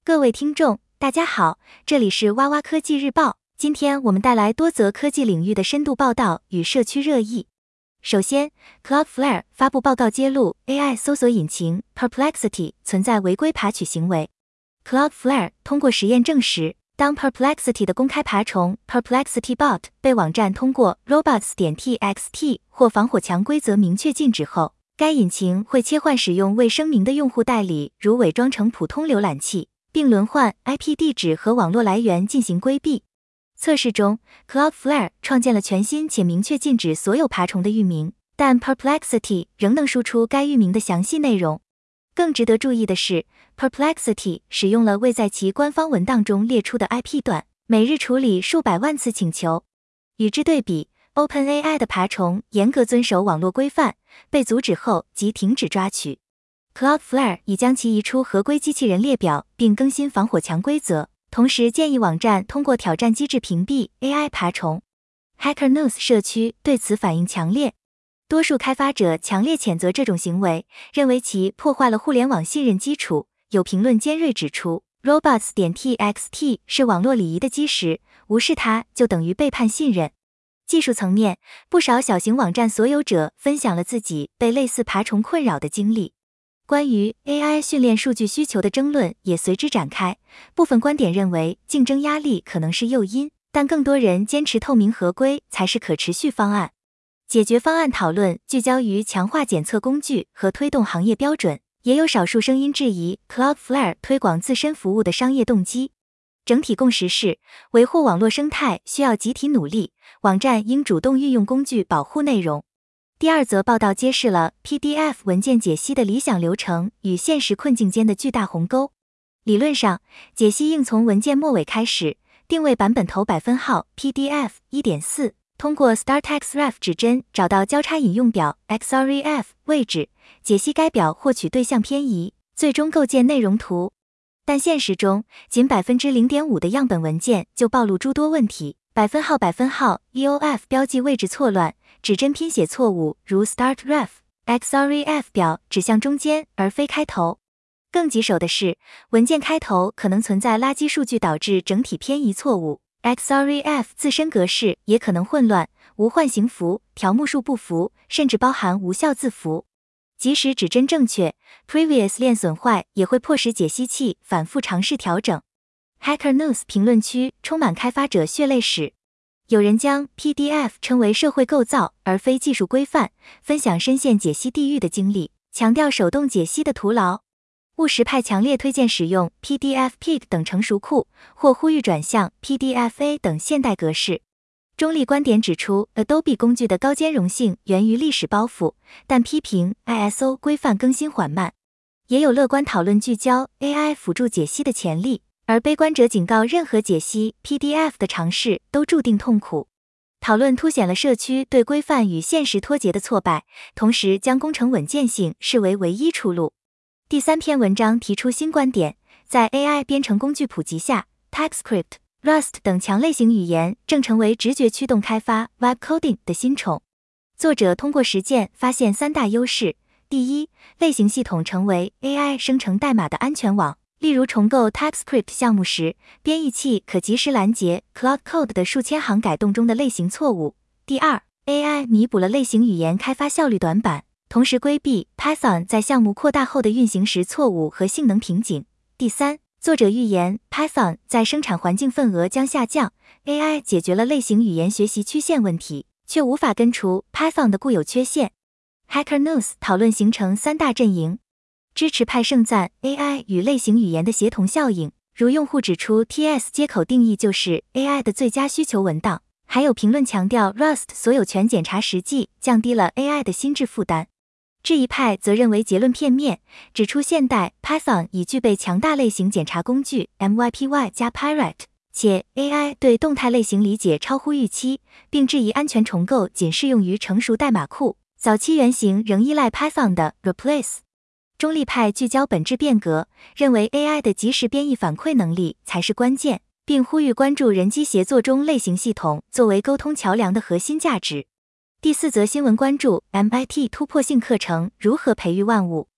各位听众，大家好，这里是哇哇科技日报。今天我们带来多则科技领域的深度报道与社区热议。首先 ，Cloudflare 发布报告揭露 AI 搜索引擎 Perplexity 存在违规爬取行为。Cloudflare 通过实验证实，当 Perplexity 的公开爬虫 Perplexity Bot 被网站通过 robots.txt 或防火墙规则明确禁止后，该引擎会切换使用未声明的用户代理，如伪装成普通浏览器，并轮换 IP 地址和网络来源进行规避。测试中 ，Cloudflare 创建了全新且明确禁止所有爬虫的域名，但 Perplexity 仍能输出该域名的详细内容。更值得注意的是 ，Perplexity 使用了未在其官方文档中列出的 IP 段，每日处理数百万次请求。与之对比 ，OpenAI 的爬虫严格遵守网络规范，被阻止后即停止抓取。Cloudflare 已将其移出合规机器人列表，并更新防火墙规则。同时建议网站通过挑战机制屏蔽 AI 爬虫。Hacker News 社区对此反应强烈，多数开发者强烈谴责这种行为，认为其破坏了互联网信任基础。有评论尖锐指出 ，robots.txt 是网络礼仪的基石，无视它就等于背叛信任。技术层面，不少小型网站所有者分享了自己被类似爬虫困扰的经历。关于 AI 训练数据需求的争论也随之展开，部分观点认为竞争压力可能是诱因，但更多人坚持透明合规才是可持续方案。解决方案讨论聚焦于强化检测工具和推动行业标准，也有少数声音质疑 Cloudflare 推广自身服务的商业动机。整体共识是，维护网络生态需要集体努力，网站应主动运用工具保护内容。第二则报道揭示了 PDF 文件解析的理想流程与现实困境间的巨大鸿沟。理论上，解析应从文件末尾开始，定位版本头百分号 PDF 1.4， 通过 startexref 指针找到交叉引用表 XREF 位置，解析该表获取对象偏移，最终构建内容图。但现实中，仅 0.5% 的样本文件就暴露诸多问题，百分号 EOF 标记位置错乱，指针拼写错误，如 startref、xref 表指向中间而非开头。更棘手的是，文件开头可能存在垃圾数据，导致整体偏移错误。xref 自身格式也可能混乱，无唤醒符、条目数不符，甚至包含无效字符。即使指针正确 ，previous 链损坏也会迫使解析器反复尝试调整。Hacker News 评论区充满开发者血泪史。有人将 PDF 称为社会构造而非技术规范，分享深陷解析地狱的经历，强调手动解析的徒劳。务实派强烈推荐使用 PDFPIC 等成熟库，或呼吁转向 PDFA 等现代格式。中立观点指出 ，Adobe 工具的高兼容性源于历史包袱，但批评 ISO 规范更新缓慢。也有乐观讨论聚焦 AI 辅助解析的潜力。而悲观者警告，任何解析 PDF 的尝试都注定痛苦。讨论凸显了社区对规范与现实脱节的挫败，同时将工程稳健性视为唯一出路。第三篇文章提出新观点，在 AI 编程工具普及下 ，TypeScript、Rust 等强类型语言正成为直觉驱动开发 Web Coding 的新宠。作者通过实践发现三大优势：第一，类型系统成为 AI 生成代码的安全网。例如重构 TypeScript 项目时，编译器可及时拦截 Cloud Code 的数千行改动中的类型错误。第二 ，AI 弥补了类型语言开发效率短板，同时规避 Python 在项目扩大后的运行时错误和性能瓶颈。第三，作者预言 Python 在生产环境份额将下降 ，AI 解决了类型语言学习曲线问题，却无法根除 Python 的固有缺陷。Hacker News 讨论形成三大阵营。支持派盛赞 AI 与类型语言的协同效应，如用户指出 TS 接口定义就是 AI 的最佳需求文档，还有评论强调 Rust 所有权检查实际降低了 AI 的心智负担。质疑派则认为结论片面，指出现代 Python 已具备强大类型检查工具 MYPY 加 Pyret， 且 AI 对动态类型理解超乎预期，并质疑安全重构仅适用于成熟代码库，早期原型仍依赖 Python 的 Replace。中立派聚焦本质变革，认为 AI 的即时编译反馈能力才是关键，并呼吁关注人机协作中类型系统作为沟通桥梁的核心价值。第四则新闻关注 MIT 突破性课程如何培育万物。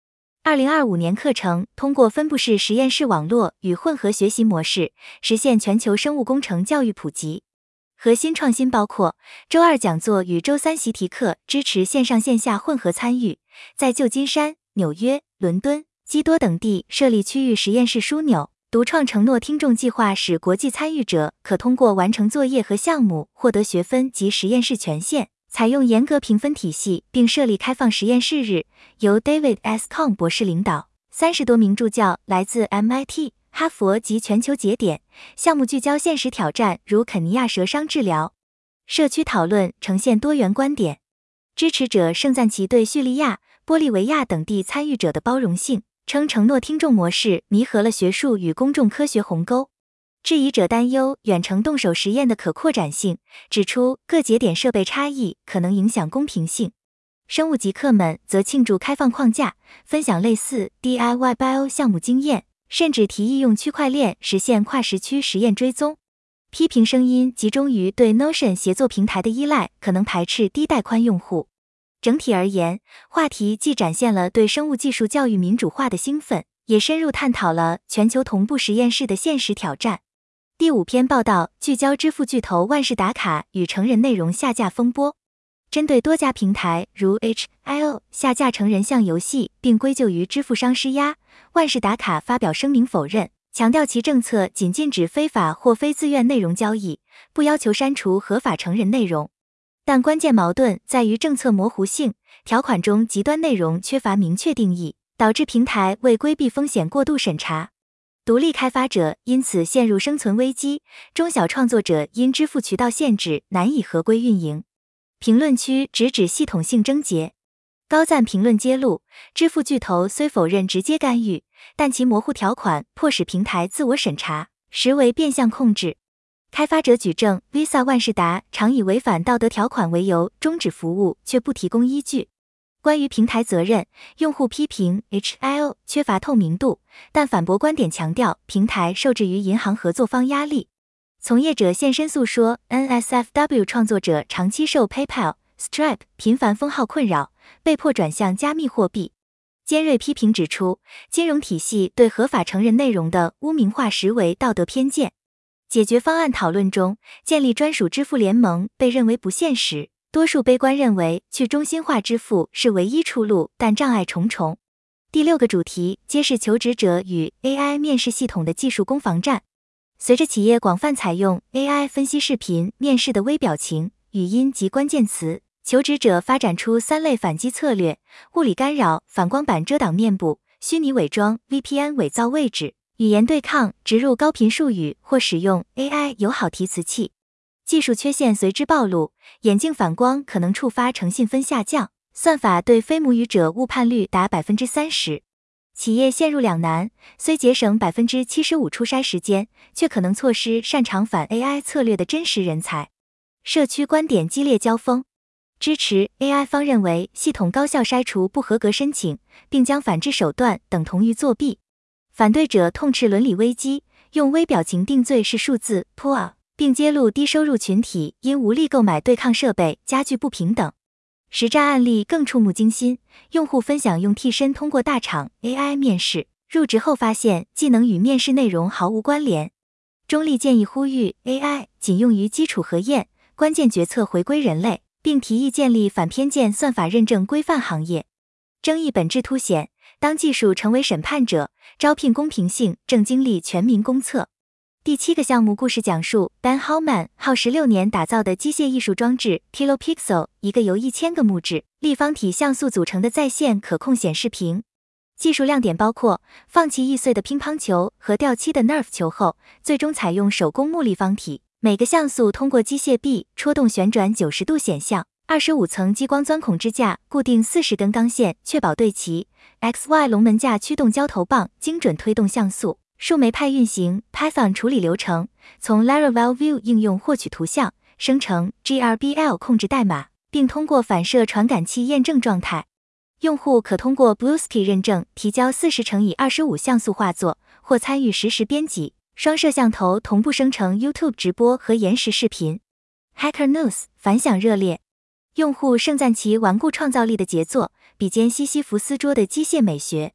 2025年课程通过分布式实验室网络与混合学习模式，实现全球生物工程教育普及。核心创新包括周二讲座与周三习题课支持线上线下混合参与，在旧金山、纽约、伦敦、基多等地设立区域实验室枢纽。独创承诺听众计划使国际参与者可通过完成作业和项目获得学分及实验室权限，采用严格评分体系，并设立开放实验室日，由 David S. Kong 博士领导，30多名助教来自 MIT、哈佛及全球节点，项目聚焦现实挑战如肯尼亚蛇伤治疗。社区讨论呈现多元观点，支持者盛赞其对叙利亚、玻利维亚等地参与者的包容性，称承诺听众模式弥合了学术与公众科学鸿沟。质疑者担忧远程动手实验的可扩展性，指出各节点设备差异可能影响公平性。生物极客们则庆祝开放框架，分享类似 DIY Bio 项目经验，甚至提议用区块链实现跨时区实验追踪。批评声音集中于对 Notion 协作平台的依赖可能排斥低带宽用户。整体而言，话题既展现了对生物技术教育民主化的兴奋，也深入探讨了全球同步实验室的现实挑战。第5篇报道聚焦支付巨头万事达卡与成人内容下架风波。针对多家平台如 HIO 下架成人向游戏并归咎于支付商施压，万事达卡发表声明否认，强调其政策仅禁止非法或非自愿内容交易，不要求删除合法成人内容。但关键矛盾在于政策模糊性，条款中极端内容缺乏明确定义，导致平台为规避风险过度审查。独立开发者因此陷入生存危机，中小创作者因支付渠道限制难以合规运营。评论区直指系统性症结。高赞评论揭露，支付巨头虽否认直接干预，但其模糊条款迫使平台自我审查，实为变相控制。开发者举证 Visa 万事达常以违反道德条款为由终止服务，却不提供依据。关于平台责任，用户批评 HIO 缺乏透明度，但反驳观点强调平台受制于银行合作方压力。从业者现身诉说 NSFW 创作者长期受 PayPal、Stripe 频繁封号困扰，被迫转向加密货币。尖锐批评指出，金融体系对合法成人内容的污名化实为道德偏见。解决方案讨论中，建立专属支付联盟被认为不现实，多数悲观认为去中心化支付是唯一出路，但障碍重重。第6个主题揭示求职者与 AI 面试系统的技术攻防战。随着企业广泛采用 AI 分析视频面试的微表情、语音及关键词，求职者发展出3类反击策略：物理干扰、反光板遮挡面部、虚拟伪装 VPN 伪造位置、语言对抗、植入高频术语或使用 AI 友好提词器。技术缺陷随之暴露，眼镜反光可能触发诚信分下降，算法对非母语者误判率达 30%。企业陷入两难，虽节省 75% 初筛时间，却可能错失擅长反 AI 策略的真实人才。社区观点激烈交锋。支持 AI 方认为系统高效筛除不合格申请，并将反制手段等同于作弊。反对者痛斥伦理危机，用微表情定罪是数字 POA， 并揭露低收入群体因无力购买对抗设备加剧不平等。实战案例更触目惊心，用户分享用替身通过大厂 AI 面试，入职后发现技能与面试内容毫无关联。中立建议呼吁 AI 仅用于基础核验，关键决策回归人类，并提议建立反偏见算法认证规范行业。争议本质凸显，当技术成为审判者，招聘公平性正经历全民公测。第7个项目故事讲述 Ben Howman 耗16年打造的机械艺术装置 Kilopixel， 一个由1000个木质立方体像素组成的在线可控显示屏。技术亮点包括放弃易碎的乒乓球和掉漆的 Nerf 球后，最终采用手工木立方体，每个像素通过机械臂戳动旋转90度显像，25层激光钻孔支架固定40根钢线，确保对齐。XY 龙门架驱动胶头棒精准推动像素。树莓派运行 Python 处理流程，从 Laravel View 应用获取图像，生成 GRBL 控制代码，并通过反射传感器验证状态。用户可通过 Bluesky 认证提交40×25像素画作，或参与实时编辑，双摄像头同步生成 YouTube 直播和延时视频。Hacker News 反响热烈，用户盛赞其顽固创造力的杰作，比肩西西弗斯桌的机械美学。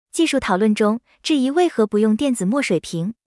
技术讨论中质疑为何不用电子墨水屏。